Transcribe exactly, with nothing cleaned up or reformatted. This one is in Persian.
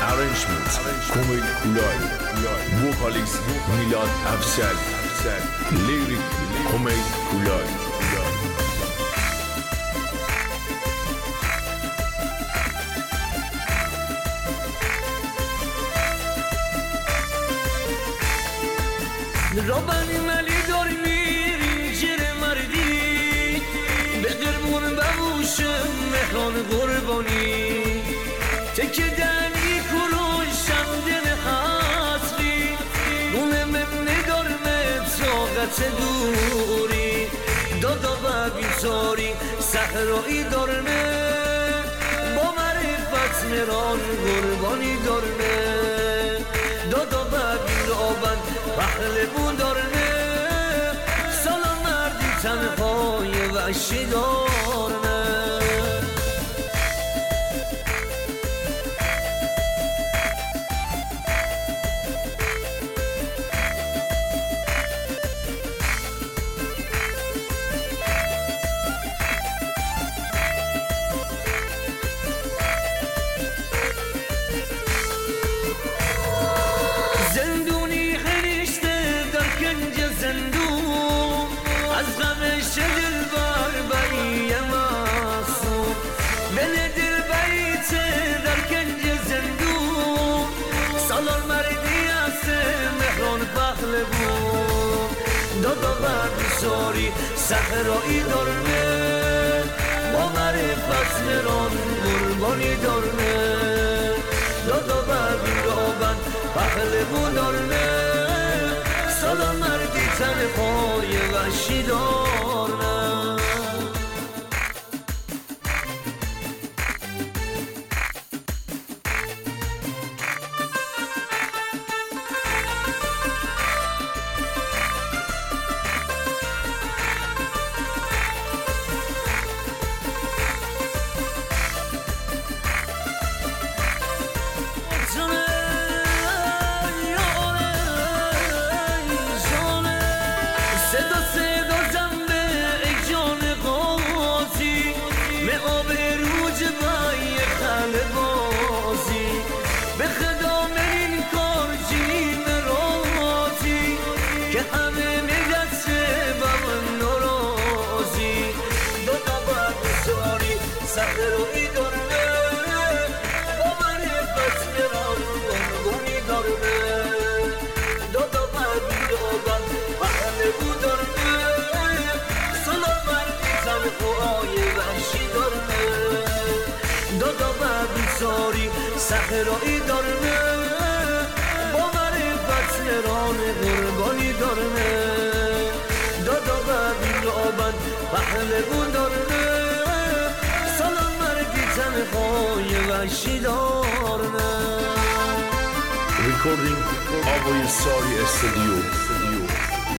Arrangement Komil Kulay, vocalist Milad Afzal, lyric Komil Kulay. رابنی ملی داری میری جر مردی به قربون ببوشم مهران قربانی تکه دنی کروشم دل حسری گونه من ندارم طاقت دوری دادا ببین ساری صحرایی دارمه با معرفت مهران قربانی دارمه دادا ببین رابن پهلوون دارمه سلام مردی تنهای وحشی دارمه از غمش دل بر بری معصوم بل دل بیت در کنج زندون سالار مردی است مهران پهلوون دادا بردی ساری صحرایی دارمه با معرفت مهران قربانی دارمه دادا بردی رابن پهلوون دارمه سلام مردی تنهای وحشی دارم صدا صدا زنبه ای جان قاضی می آب روج بای خل بازی به خدا من این کار جیم رازی که همه میگسته بابن نرازی دادا باید ساری صحرایی دارمه با معرفت میران قربانی دارمه دادا باید رابن پهلوون دارمه سلام مردی تنهای وحشی دارمه دادا ببین ساری صحرایی دارمه با معرفت مهران قربانی دارمه دادا ببین رابن پهلوون دارمه سلام مردی تنهای وحشی دارمه Recording Avoy Sari Studio.